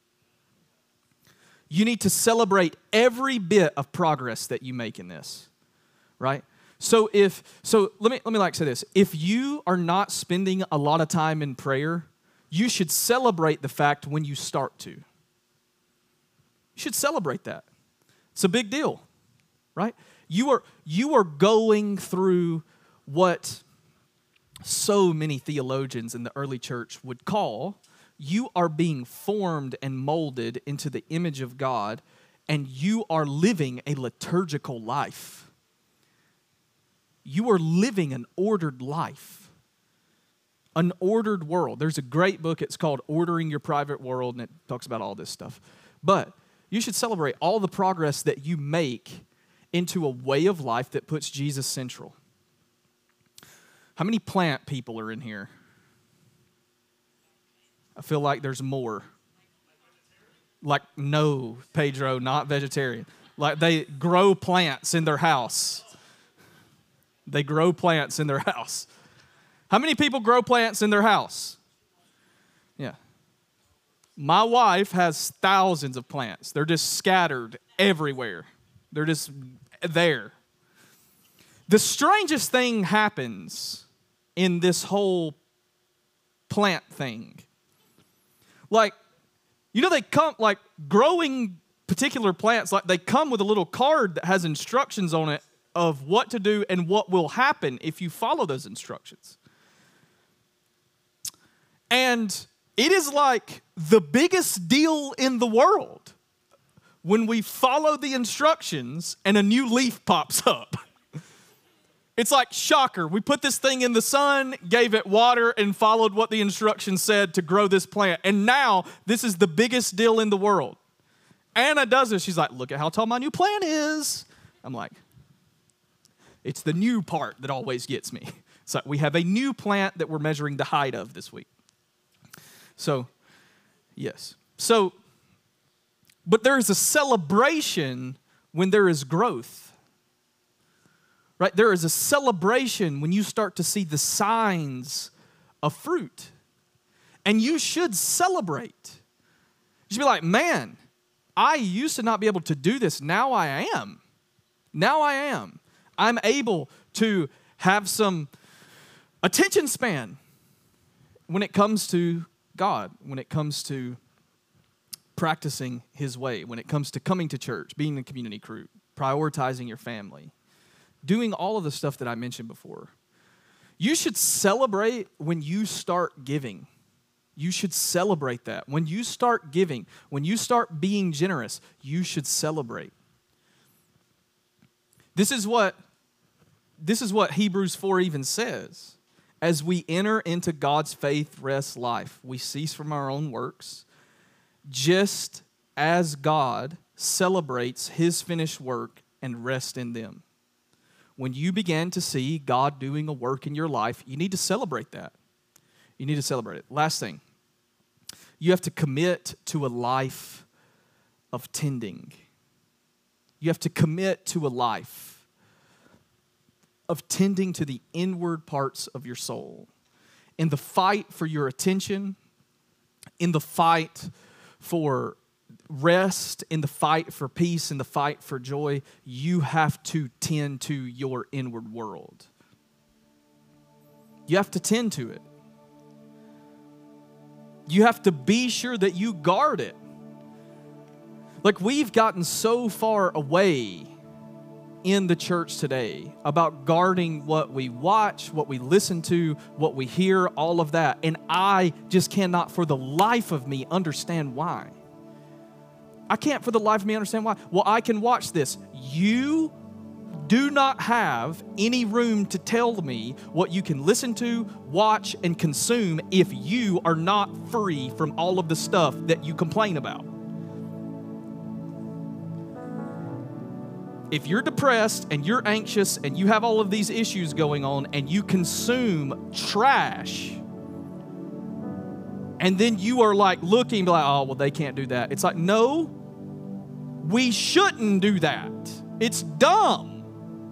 You need to celebrate every bit of progress that you make in this, right? So if so let me let me like say this. If you are not spending a lot of time in prayer, you should celebrate the fact when you start to. You should celebrate that. It's a big deal, right? You are you are going through what so many theologians in the early church would call, you are being formed and molded into the image of God, and you are living a liturgical life. You are living an ordered life, an ordered world. There's a great book, it's called Ordering Your Private World, and it talks about all this stuff. But you should celebrate all the progress that you make into a way of life that puts Jesus central. How many plant people are in here? I feel like there's more. Like, no, Pedro, not vegetarian. Like, they grow plants in their house. They grow plants in their house. How many people grow plants in their house? Yeah. My wife has thousands of plants. They're just scattered everywhere. They're just there. The strangest thing happens in this whole plant thing. Like, you know, they come, like, growing particular plants, like, they come with a little card that has instructions on it of what to do and what will happen if you follow those instructions. And it is like the biggest deal in the world when we follow the instructions and a new leaf pops up. It's like, shocker, we put this thing in the sun, gave it water, and followed what the instructions said to grow this plant. And now, this is the biggest deal in the world. Anna does this. She's like, look at how tall my new plant is. I'm like, it's the new part that always gets me. It's like, we have a new plant that we're measuring the height of this week. So, yes. So, but there is a celebration when there is growth. Right? There is a celebration when you start to see the signs of fruit. And you should celebrate. You should be like, man, I used to not be able to do this. Now I am. Now I am. I'm able to have some attention span when it comes to God, when it comes to practicing His way, when it comes to coming to church, being in a community group, prioritizing your family. Doing all of the stuff that I mentioned before. You should celebrate when you start giving. You should celebrate that. When you start giving, when you start being generous, you should celebrate. This is what, this is what Hebrews four even says. As we enter into God's faith rest life, we cease from our own works, just as God celebrates His finished work and rest in them. When you begin to see God doing a work in your life, you need to celebrate that. You need to celebrate it. Last thing, you have to commit to a life of tending. You have to commit to a life of tending to the inward parts of your soul. In the fight for your attention, in the fight for rest, in the fight for peace, in the fight for joy, you have to tend to your inward world. You have to tend to it. You have to be sure that you guard it. Like, we've gotten so far away in the church today about guarding what we watch, what we listen to, what we hear, all of that. And I just cannot for the life of me understand why. I can't for the life of me understand why. Well, I can watch this. You do not have any room to tell me what you can listen to, watch, and consume if you are not free from all of the stuff that you complain about. If you're depressed and you're anxious and you have all of these issues going on and you consume trash, and then you are like looking like, oh, well, they can't do that. It's like, no. We shouldn't do that. It's dumb.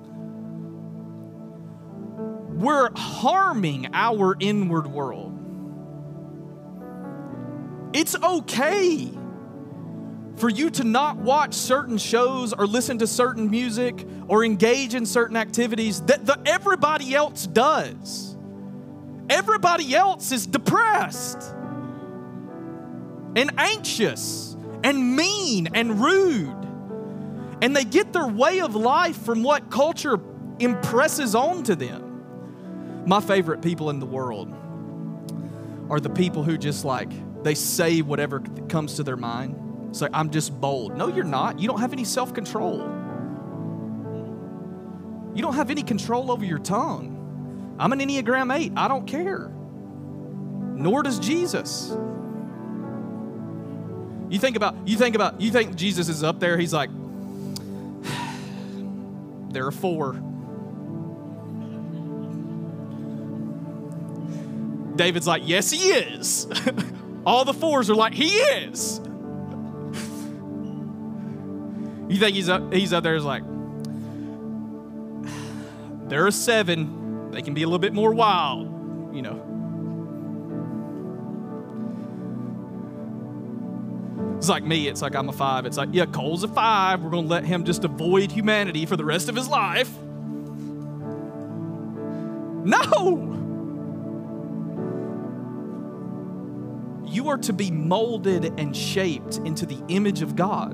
We're harming our inward world. It's okay for you to not watch certain shows or listen to certain music or engage in certain activities that the, everybody else does. Everybody else is depressed and anxious and mean and rude. And they get their way of life from what culture impresses onto them. My favorite people in the world are the people who just like, they say whatever comes to their mind. It's like, I'm just bold. No, you're not. You don't have any self-control. You don't have any control over your tongue. I'm an Enneagram eight. I don't care. Nor does Jesus. You think about, you think about, you think Jesus is up there, He's like, there are four. David's like, yes, he is. All the fours are like, he is. You think he's up, he's up there is like, there are seven. They can be a little bit more wild, you know. It's like me. It's like I'm a five. It's like, yeah, Cole's a five. We're going to let him just avoid humanity for the rest of his life. No! You are to be molded and shaped into the image of God.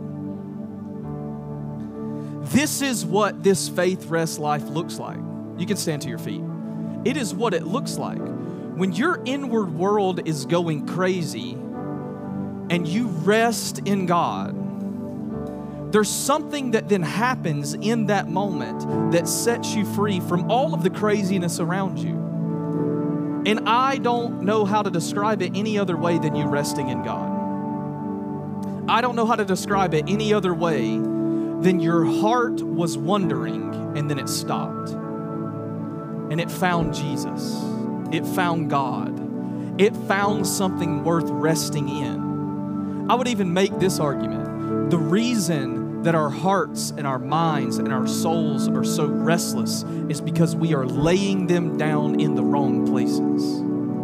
This is what this faith rest life looks like. You can stand to your feet. It is what it looks like. When your inward world is going crazy and you rest in God, there's something that then happens in that moment that sets you free from all of the craziness around you. And I don't know how to describe it any other way than you resting in God. I don't know how to describe it any other way than your heart was wandering and then it stopped. And it found Jesus. It found God. It found something worth resting in. I would even make this argument. The reason that our hearts and our minds and our souls are so restless is because we are laying them down in the wrong places.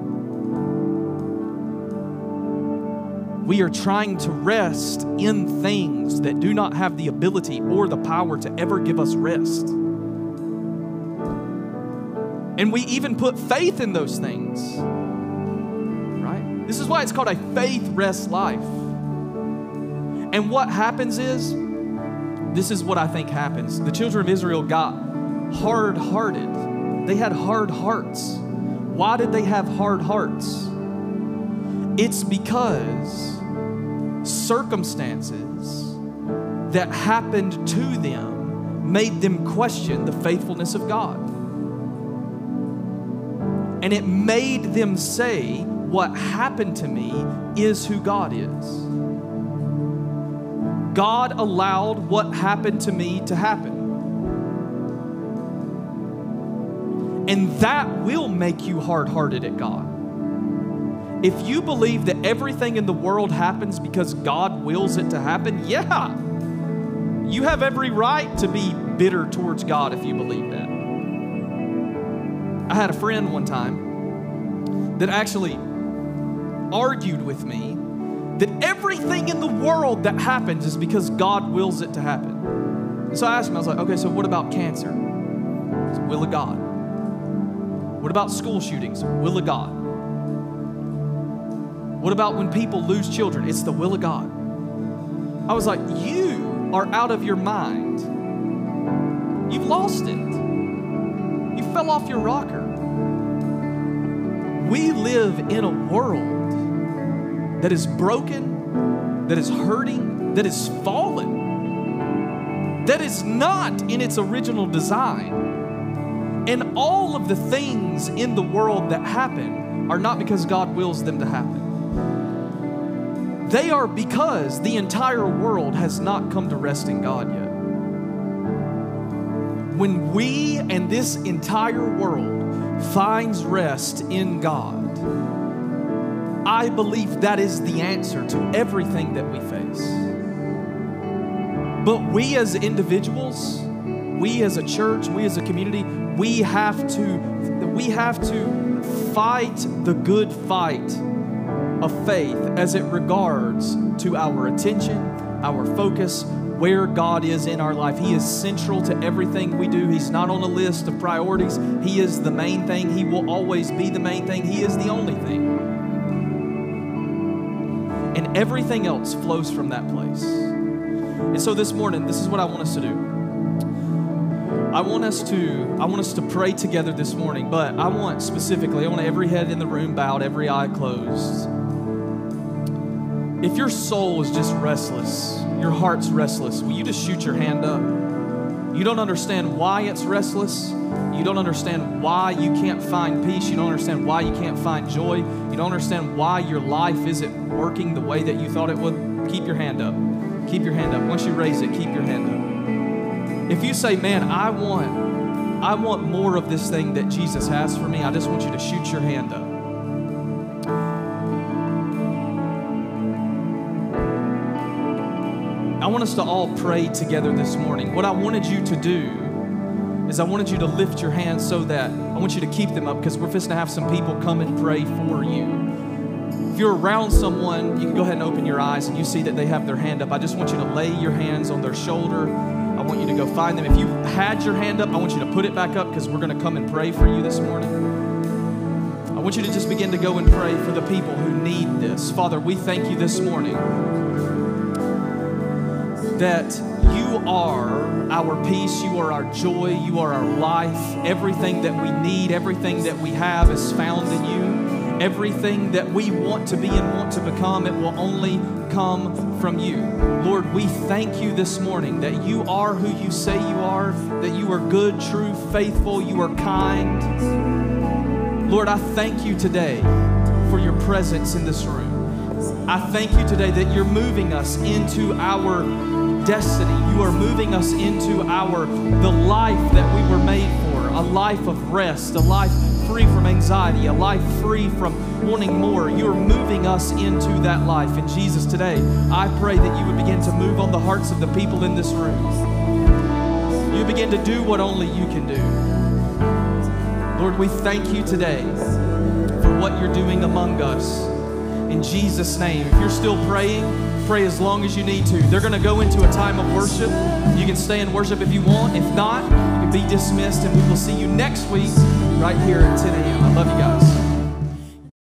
We are trying to rest in things that do not have the ability or the power to ever give us rest. And we even put faith in those things, right? This is why it's called a faith rest life. And what happens is, this is what I think happens. The children of Israel got hard-hearted. They had hard hearts. Why did they have hard hearts? It's because circumstances that happened to them made them question the faithfulness of God. And it made them say, what happened to me is who God is. God allowed what happened to me to happen. And that will make you hard-hearted at God. If you believe that everything in the world happens because God wills it to happen, yeah, you have every right to be bitter towards God if you believe that. I had a friend one time that actually argued with me that everything in the world that happens is because God wills it to happen. And so I asked him, I was like, okay, so what about cancer? It's the will of God. What about school shootings? Will of God. What about when people lose children? It's the will of God. I was like, you are out of your mind. You've lost it. You fell off your rocker. We live in a world that is broken, that is hurting, that is fallen, that is not in its original design. And all of the things in the world that happen are not because God wills them to happen. They are because the entire world has not come to rest in God yet. When we and this entire world finds rest in God, I believe that is the answer to everything that we face. But we as individuals, we as a church, we as a community, we have to, we have to fight the good fight of faith as it regards to our attention, our focus, where God is in our life. He is central to everything we do. He's not on a list of priorities. He is the main thing. He will always be the main thing. He is the only thing. And everything else flows from that place. And so this morning, this is what I want us to do. I want us to, I want us to pray together this morning, but I want specifically, I want every head in the room bowed, every eye closed. If your soul is just restless, your heart's restless, will you just shoot your hand up? You don't understand why it's restless. You don't understand why you can't find peace. You don't understand why you can't find joy. You don't understand why your life isn't working the way that you thought it would. Keep your hand up. Keep your hand up. Once you raise it, keep your hand up. If you say, man, I want, I want more of this thing that Jesus has for me, I just want you to shoot your hand up. I want us to all pray together this morning. What I wanted you to do is I wanted you to lift your hands so that I want you to keep them up because we're fixing to have some people come and pray for you. If you're around someone, you can go ahead and open your eyes and you see that they have their hand up. I just want you to lay your hands on their shoulder. I want you to go find them. If you had your hand up, I want you to put it back up because we're going to come and pray for you this morning. I want you to just begin to go and pray for the people who need this. Father, we thank you this morning that you are our peace, you are our joy, you are our life. Everything that we need, everything that we have is found in you. Everything that we want to be and want to become, it will only come from you. Lord, we thank you this morning that you are who you say you are, that you are good, true, faithful, you are kind. Lord, I thank you today for your presence in this room. I thank you today that you're moving us into our destiny. You are moving us into our the life that we were made for, a life of rest, a life free from anxiety, a life free from wanting more. You are moving us into that life. And Jesus, today, I pray that you would begin to move on the hearts of the people in this room. You begin to do what only you can do. Lord, we thank you today for what you're doing among us. In Jesus' name, if you're still praying, pray as long as you need to. They're going to go into a time of worship. You can stay in worship if you want. If not, you can be dismissed, and we will see you next week right here at ten a.m. I love you guys.